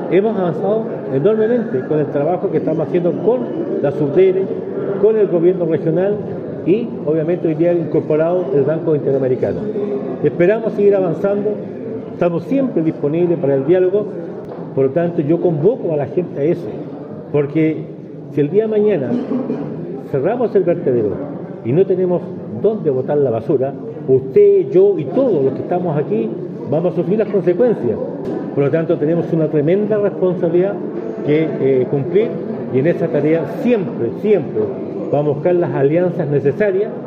hemos avanzado enormemente con el trabajo que estamos haciendo con la Subdere, con el gobierno regional y obviamente hoy día incorporado el Banco Interamericano. Esperamos seguir avanzando, estamos siempre disponibles para el diálogo, por lo tanto yo convoco a la gente a eso, porque si el día de mañana cerramos el vertedero y no tenemos dónde botar la basura, usted, yo y todos los que estamos aquí vamos a sufrir las consecuencias. Por lo tanto tenemos una tremenda responsabilidad que cumplir y en esa tarea siempre vamos a buscar las alianzas necesarias